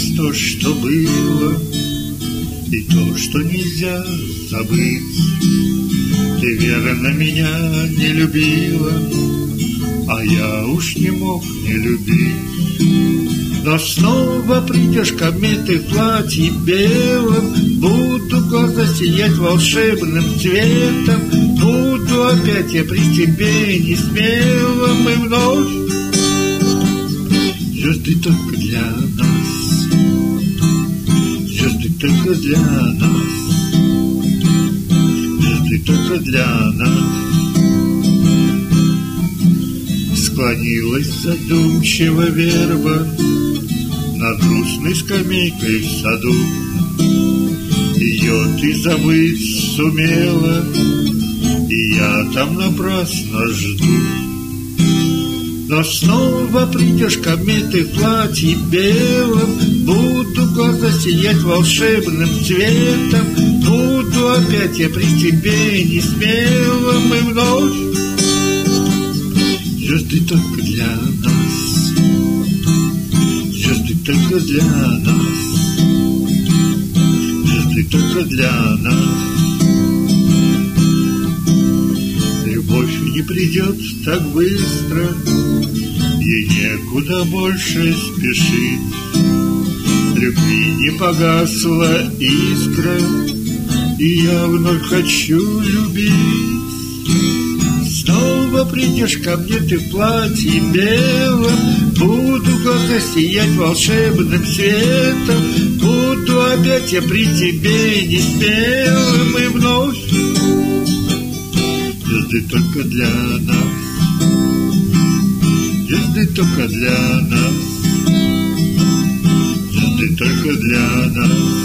есть то, что было, и то, что нельзя забыть. Ты верно меня не любила, а я уж не мог не любить. Но снова придешь ко мне ты в платье белом, буду глаза сиять волшебным цветом, буду опять я при тебе не смелым, и вновь звезды только для нас, звезды только для нас, звезды только для нас. Склонилась задумчиво верба над грустной скамейкой в саду. Ее ты забыть сумела, и я там напрасно жду. Но снова придешь ко мне ты в платье белом, буду глаза сиять волшебным цветом, буду опять я при тебе не смелым, и вновь звезды только для нас, звезды только для нас, звезды только для нас. Любовь не придет так быстро, ей некуда больше спешить. Любви не погасла искра, и я вновь хочу любить. Снова придешь ко мне ты в платье белом, буду глаза сиять волшебным светом, буду опять я при тебе не смелым, и вновь звезды только для нас, звезды только для нас, звезды только для нас.